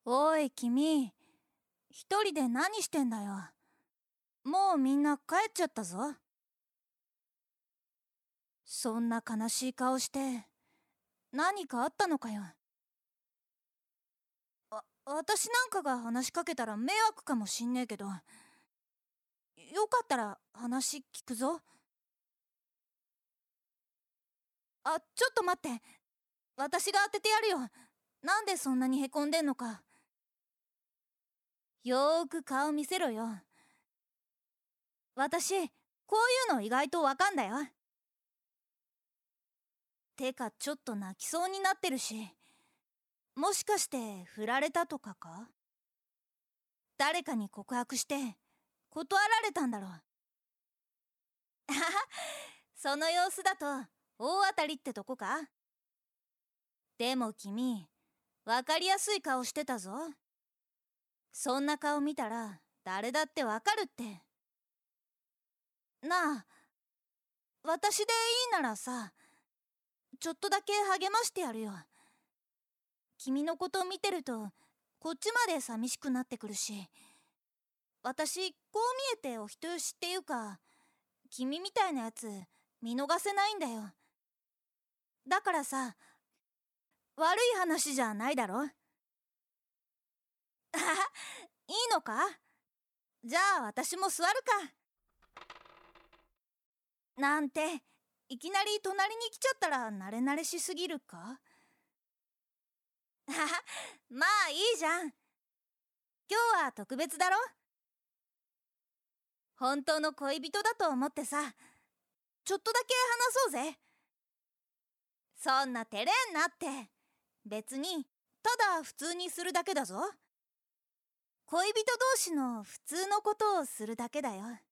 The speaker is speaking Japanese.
おい君、一人で何してんだよ。もうみんな帰っちゃったぞ。そんな悲しい顔して何かあったのかよ。私なんかが話しかけたら迷惑かもしんねえけど、よかったら話聞くぞ。ちょっと待って、私が当ててやるよ。なんでそんなにへこんでんのか。よーく顔見せろよ。私こういうの意外とわかんだよ。てかちょっと泣きそうになってるし、もしかして振られたとかか？誰かに告白して断られたんだろう。その様子だと大当たりってとこか？でも君、わかりやすい顔してたぞ。そんな顔見たら誰だってわかるって。なあ、私でいいならさ、ちょっとだけ励ましてやるよ。君のこと見てるとこっちまで寂しくなってくるし、私こう見えてお人よしっていうか、君みたいなやつ見逃せないんだよ。だからさ、悪い話じゃないだろ。いいのか？じゃあ私も座るか。なんて、いきなり隣に来ちゃったら慣れ慣れしすぎるか？まあいいじゃん。今日は特別だろ？本当の恋人だと思ってさ、ちょっとだけ話そうぜ。そんな照れんなって。別にただ普通にするだけだぞ。恋人同士の普通のことをするだけだよ。